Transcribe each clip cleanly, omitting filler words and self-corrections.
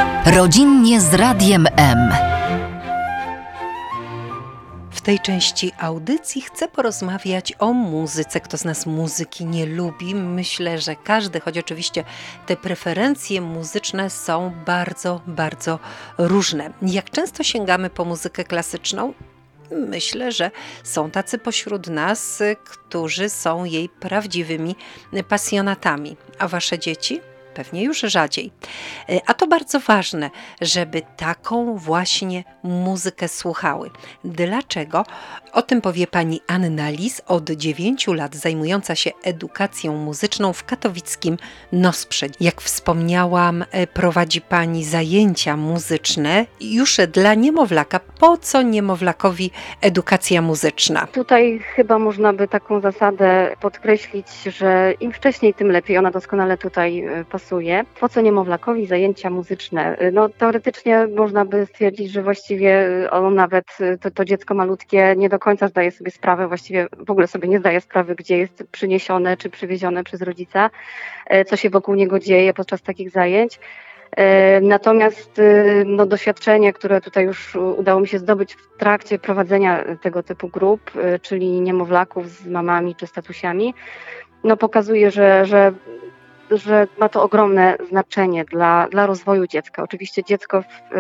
Rodzinnie z Radiem M. W tej części audycji chcę porozmawiać o muzyce. Kto z nas muzyki nie lubi? Myślę, że każdy, choć oczywiście te preferencje muzyczne są bardzo, bardzo różne. Jak często sięgamy po muzykę klasyczną? Myślę, że są tacy pośród nas, którzy są jej prawdziwymi pasjonatami. A wasze dzieci? Pewnie już rzadziej. A to bardzo ważne, żeby taką właśnie muzykę słuchały. Dlaczego? O tym powie pani Anna Lis, od 9 lat zajmująca się edukacją muzyczną w katowickim Nosprze. Jak wspomniałam, prowadzi pani zajęcia muzyczne już dla niemowlaka. Po co niemowlakowi edukacja muzyczna? Tutaj chyba można by taką zasadę podkreślić, że im wcześniej, tym lepiej. Ona doskonale tutaj pasuje. Po co niemowlakowi zajęcia muzyczne? No teoretycznie można by stwierdzić, że właściwie on nawet, to dziecko malutkie nie do końca zdaje sobie sprawę, właściwie w ogóle sobie nie zdaje sprawy, gdzie jest przyniesione czy przywiezione przez rodzica, co się wokół niego dzieje podczas takich zajęć. Natomiast doświadczenie, które tutaj już udało mi się zdobyć w trakcie prowadzenia tego typu grup, czyli niemowlaków z mamami czy z tatusiami, pokazuje, że ma to ogromne znaczenie dla rozwoju dziecka. Oczywiście dziecko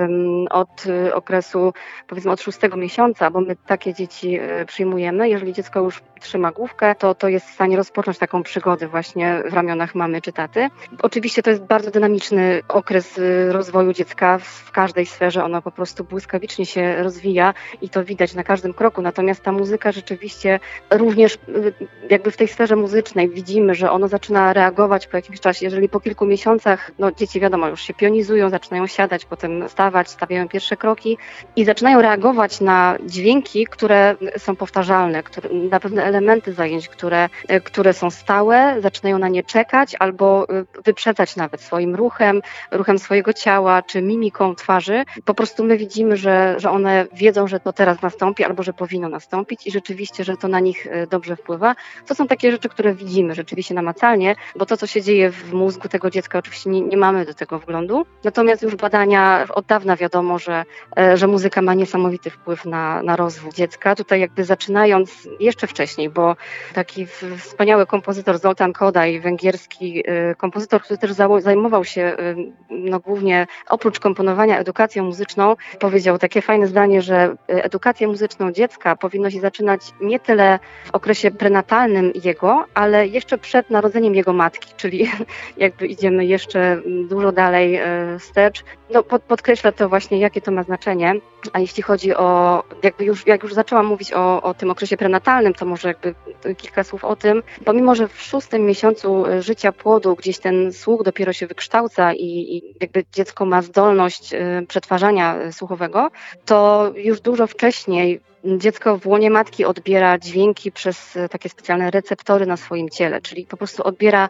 od okresu, powiedzmy od 6 miesiąca, bo my takie dzieci przyjmujemy, jeżeli dziecko już trzyma główkę, to jest w stanie rozpocząć taką przygodę właśnie w ramionach mamy czy taty. Oczywiście to jest bardzo dynamiczny okres rozwoju dziecka w każdej sferze, ono po prostu błyskawicznie się rozwija i to widać na każdym kroku, natomiast ta muzyka rzeczywiście również jakby w tej sferze muzycznej widzimy, że ono zaczyna reagować po jakimś czasie, jeżeli po kilku miesiącach, dzieci wiadomo już się pionizują, zaczynają siadać, potem stawać, stawiają pierwsze kroki i zaczynają reagować na dźwięki, które są powtarzalne, na pewne elementy zajęć, które są stałe, zaczynają na nie czekać albo wyprzedzać nawet swoim ruchem swojego ciała czy mimiką twarzy. Po prostu my widzimy, że one wiedzą, że to teraz nastąpi albo że powinno nastąpić i rzeczywiście, że to na nich dobrze wpływa. To są takie rzeczy, które widzimy rzeczywiście namacalnie, bo to, co się dzieje w mózgu tego dziecka, oczywiście nie mamy do tego wglądu. Natomiast już badania od dawna wiadomo, że muzyka ma niesamowity wpływ na rozwój dziecka. Tutaj jakby zaczynając jeszcze wcześniej, bo taki wspaniały kompozytor Zoltán Kodály, węgierski kompozytor, który też zajmował się głównie oprócz komponowania edukacją muzyczną, powiedział takie fajne zdanie, że edukację muzyczną dziecka powinno się zaczynać nie tyle w okresie prenatalnym jego, ale jeszcze przed narodzeniem jego matki, czyli jakby idziemy jeszcze dużo dalej wstecz. Podkreśla to właśnie, jakie to ma znaczenie. A jeśli chodzi o, jak już zaczęłam mówić o tym okresie prenatalnym, to może jakby kilka słów o tym. Pomimo, że w 6 miesiącu życia płodu gdzieś ten słuch dopiero się wykształca i jakby dziecko ma zdolność przetwarzania słuchowego, to już dużo wcześniej dziecko w łonie matki odbiera dźwięki przez takie specjalne receptory na swoim ciele, czyli po prostu odbiera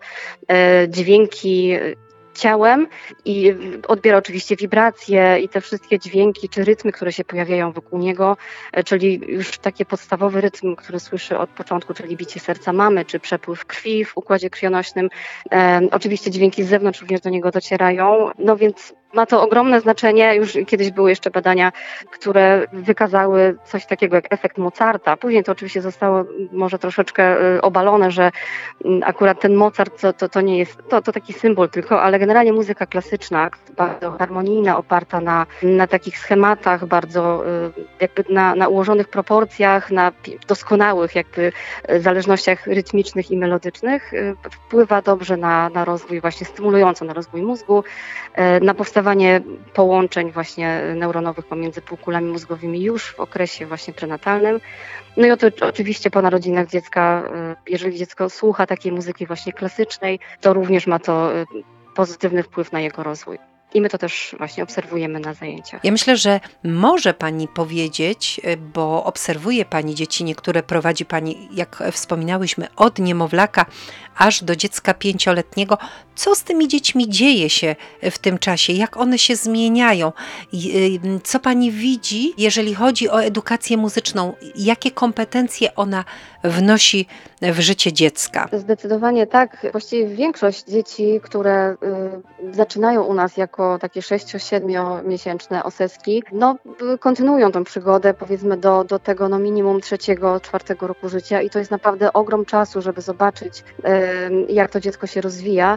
dźwięki ciałem i odbiera oczywiście wibracje i te wszystkie dźwięki czy rytmy, które się pojawiają wokół niego, czyli już taki podstawowy rytm, który słyszy od początku, czyli bicie serca mamy, czy przepływ krwi w układzie krwionośnym. Oczywiście dźwięki z zewnątrz również do niego docierają, więc ma to ogromne znaczenie. Już kiedyś były jeszcze badania, które wykazały coś takiego jak efekt Mozarta. Później to oczywiście zostało może troszeczkę obalone, że akurat ten Mozart to nie jest, to taki symbol tylko, ale generalnie muzyka klasyczna, bardzo harmonijna, oparta na takich schematach, bardzo jakby na ułożonych proporcjach, na doskonałych jakby zależnościach rytmicznych i melodycznych, wpływa dobrze na rozwój, właśnie stymulująco na rozwój mózgu, na powstawanie połączeń właśnie neuronowych pomiędzy półkulami mózgowymi już w okresie właśnie prenatalnym. I oczywiście po narodzinach dziecka, jeżeli dziecko słucha takiej muzyki właśnie klasycznej, to również ma to pozytywny wpływ na jego rozwój. I my to też właśnie obserwujemy na zajęciach. Ja myślę, że może pani powiedzieć, bo obserwuje pani dzieci, niektóre prowadzi pani, jak wspominałyśmy, od niemowlaka aż do dziecka 5-letniego. Co z tymi dziećmi dzieje się w tym czasie? Jak one się zmieniają? Co pani widzi, jeżeli chodzi o edukację muzyczną? Jakie kompetencje ona wnosi w życie dziecka? Zdecydowanie tak. Właściwie większość dzieci, które zaczynają u nas jako dziecko takie 6-7 miesięczne Oseski, no kontynuują tą przygodę powiedzmy do tego no minimum 3-4 roku życia i to jest naprawdę ogrom czasu, żeby zobaczyć jak to dziecko się rozwija.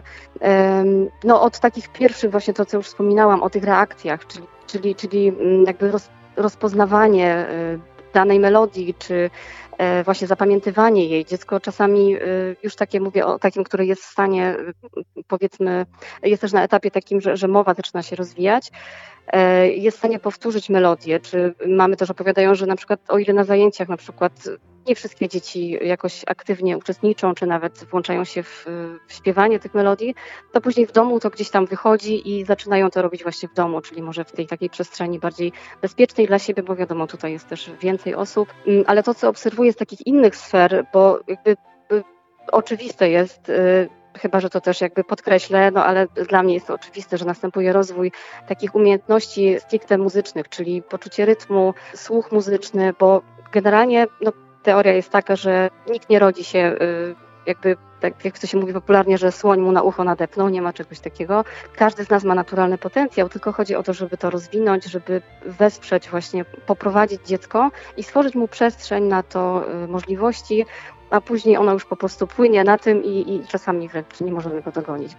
No od takich pierwszych właśnie to, co już wspominałam o tych reakcjach, czyli jakby rozpoznawanie danej melodii, czy właśnie zapamiętywanie jej. Dziecko czasami, już takie mówię o takim, które jest w stanie, powiedzmy, jest też na etapie takim, że mowa zaczyna się rozwijać, jest w stanie powtórzyć melodię, czy mamy też opowiadają, że na przykład o ile na zajęciach na przykład nie wszystkie dzieci jakoś aktywnie uczestniczą, czy nawet włączają się w śpiewanie tych melodii, to później w domu to gdzieś tam wychodzi i zaczynają to robić właśnie w domu, czyli może w tej takiej przestrzeni bardziej bezpiecznej dla siebie, bo wiadomo, tutaj jest też więcej osób, ale to, co obserwuję z takich innych sfer, bo jakby oczywiste jest, chyba że to też jakby podkreślę, no ale dla mnie jest to oczywiste, że następuje rozwój takich umiejętności stricte muzycznych, czyli poczucie rytmu, słuch muzyczny, bo generalnie no, teoria jest taka, że nikt nie rodzi się jakby, tak jak to się mówi popularnie, że słoń mu na ucho nadepnął, nie ma czegoś takiego. Każdy z nas ma naturalny potencjał, tylko chodzi o to, żeby to rozwinąć, żeby wesprzeć właśnie, poprowadzić dziecko i stworzyć mu przestrzeń na to możliwości, a później ona już po prostu płynie na tym i czasami wręcz nie możemy go dogonić,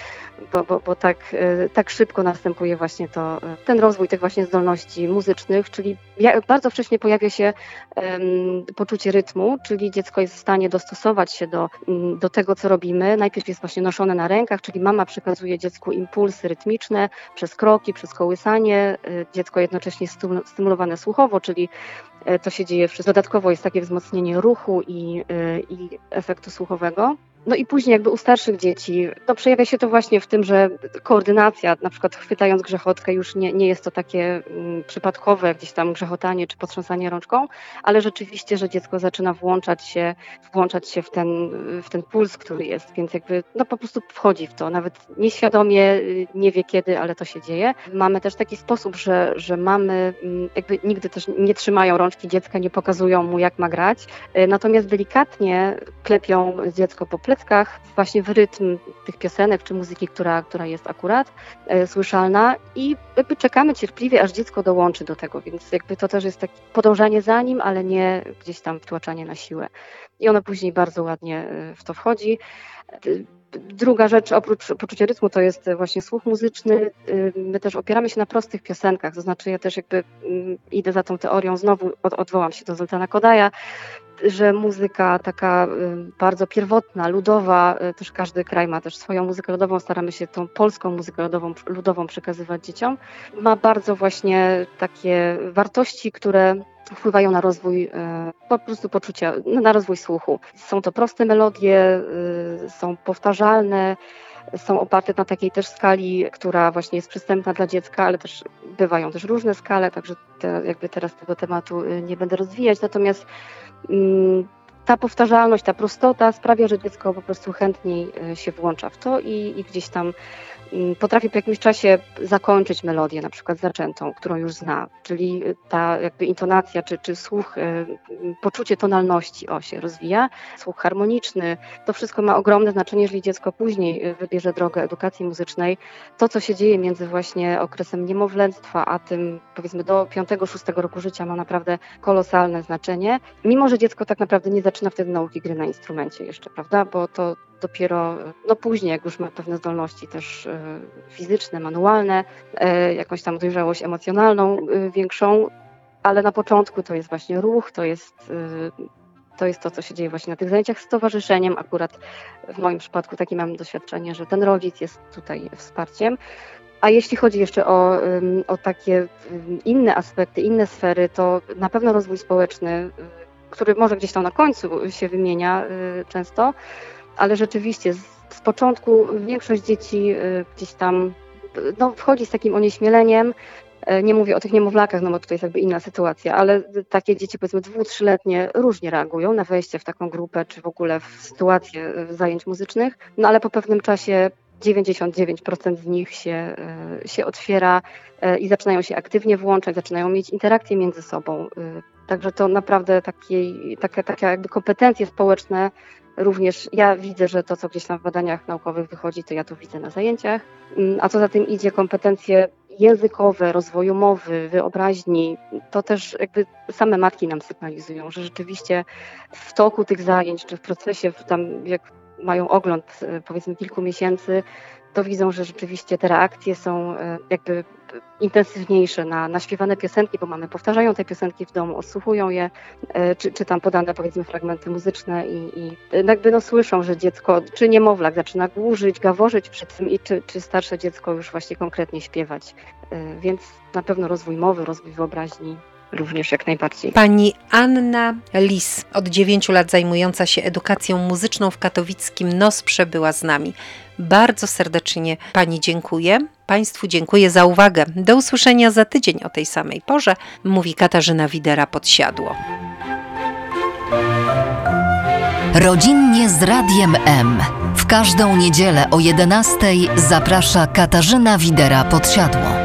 bo tak szybko następuje właśnie ten rozwój tych właśnie zdolności muzycznych, czyli bardzo wcześnie pojawia się poczucie rytmu, czyli dziecko jest w stanie dostosować się do tego, co robimy. Najpierw jest właśnie noszone na rękach, czyli mama przekazuje dziecku impulsy rytmiczne przez kroki, przez kołysanie, dziecko jednocześnie stymulowane słuchowo, czyli to się dzieje dodatkowo jest takie wzmocnienie ruchu i efektu słuchowego. No i później jakby u starszych dzieci no przejawia się to właśnie w tym, że koordynacja, na przykład chwytając grzechotkę już nie jest to takie przypadkowe gdzieś tam grzechotanie czy potrząsanie rączką, ale rzeczywiście, że dziecko zaczyna włączać się w ten puls, który jest, więc jakby no po prostu wchodzi w to, nawet nieświadomie, nie wie kiedy, ale to się dzieje. Mamy też taki sposób, że mamy jakby nigdy też nie trzymają rączki dziecka, nie pokazują mu jak ma grać, natomiast delikatnie klepią dziecko po pleckach, właśnie w rytm tych piosenek czy muzyki, która jest akurat słyszalna i jakby czekamy cierpliwie, aż dziecko dołączy do tego, więc jakby to też jest takie podążanie za nim, ale nie gdzieś tam wtłaczanie na siłę. I ono później bardzo ładnie w to wchodzi. Druga rzecz, oprócz poczucia rytmu, to jest właśnie słuch muzyczny. My też opieramy się na prostych piosenkach, to znaczy ja też jakby idę za tą teorią, znowu odwołam się do Zoltana Kodaja, że muzyka taka bardzo pierwotna, ludowa, też każdy kraj ma też swoją muzykę ludową, staramy się tą polską muzykę ludową przekazywać dzieciom. Ma bardzo właśnie takie wartości, które wpływają na rozwój po prostu poczucia, na rozwój słuchu. Są to proste melodie, są powtarzalne, są oparte na takiej też skali, która właśnie jest przystępna dla dziecka, ale też bywają też różne skale, także jakby teraz tego tematu nie będę rozwijać, natomiast ta powtarzalność, ta prostota sprawia, że dziecko po prostu chętniej się włącza w to i gdzieś tam potrafi po jakimś czasie zakończyć melodię, na przykład zaczętą, którą już zna, czyli ta jakby intonacja czy słuch, poczucie tonalności się rozwija, słuch harmoniczny. To wszystko ma ogromne znaczenie, jeżeli dziecko później wybierze drogę edukacji muzycznej. To, co się dzieje między właśnie okresem niemowlęctwa, a tym powiedzmy do 5-6 roku życia ma naprawdę kolosalne znaczenie, mimo że dziecko tak naprawdę nie zaczyna wtedy nauki gry na instrumencie jeszcze, prawda, bo to dopiero później, jak już ma pewne zdolności też fizyczne, manualne, jakąś tam dojrzałość emocjonalną większą, ale na początku to jest właśnie ruch, to jest to, co się dzieje właśnie na tych zajęciach z towarzyszeniem. Akurat w moim przypadku takie mam doświadczenie, że ten rodzic jest tutaj wsparciem. A jeśli chodzi jeszcze o takie inne aspekty, inne sfery, to na pewno rozwój społeczny, który może gdzieś tam na końcu się wymienia często, ale rzeczywiście z początku większość dzieci gdzieś tam wchodzi z takim onieśmieleniem. Nie mówię o tych niemowlakach, no bo tutaj jest jakby inna sytuacja, ale takie dzieci powiedzmy 2-3-letnie różnie reagują na wejście w taką grupę, czy w ogóle w sytuację zajęć muzycznych, no ale po pewnym czasie 99% z nich się otwiera i zaczynają się aktywnie włączać, zaczynają mieć interakcje między sobą. Także to naprawdę takie jakby kompetencje społeczne również ja widzę, że to, co gdzieś tam w badaniach naukowych wychodzi, to ja to widzę na zajęciach. A co za tym idzie, kompetencje językowe, rozwoju mowy, wyobraźni, to też jakby same matki nam sygnalizują, że rzeczywiście w toku tych zajęć, czy w procesie, tam jak mają ogląd powiedzmy kilku miesięcy, to widzą, że rzeczywiście te reakcje są jakby intensywniejsze na śpiewane piosenki, bo mamy powtarzają te piosenki w domu, odsłuchują je, czy tam podane powiedzmy fragmenty muzyczne i jakby no słyszą, że dziecko, czy niemowlak zaczyna głuszyć, gaworzyć przy tym i czy starsze dziecko już właśnie konkretnie śpiewać. Więc na pewno rozwój mowy, rozwój wyobraźni również jak najbardziej. Pani Anna Lis, od 9 lat zajmująca się edukacją muzyczną w katowickim NOSPRze, była z nami. Bardzo serdecznie Pani dziękuję. Państwu dziękuję za uwagę. Do usłyszenia za tydzień o tej samej porze, mówi Katarzyna Widera-Podsiadło. Rodzinnie z Radiem M. W każdą niedzielę o 11:00 zaprasza Katarzyna Widera-Podsiadło.